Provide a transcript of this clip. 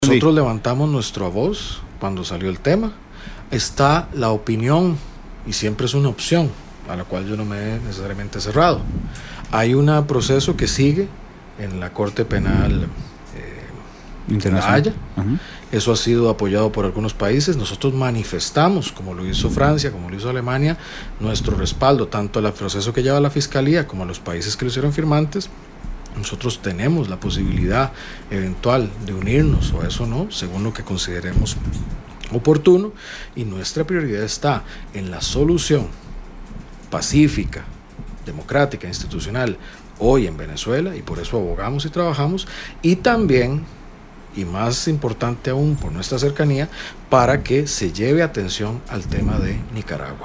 Nosotros levantamos nuestra voz cuando salió el tema. Está la opinión, y siempre es una opción, a la cual yo no me he necesariamente cerrado. Hay un proceso que sigue en la Corte Penal de La Haya. Eso ha sido apoyado por algunos países. Nosotros manifestamos, como lo hizo Francia, como lo hizo Alemania, nuestro respaldo tanto al proceso que lleva la Fiscalía como a los países que lo hicieron firmantes. Nosotros tenemos la posibilidad eventual de unirnos, o eso no, según lo que consideremos oportuno, y nuestra prioridad está en la solución pacífica, democrática, institucional hoy en Venezuela, y por eso abogamos y trabajamos, y también, y más importante aún por nuestra cercanía, para que se lleve atención al tema de Nicaragua.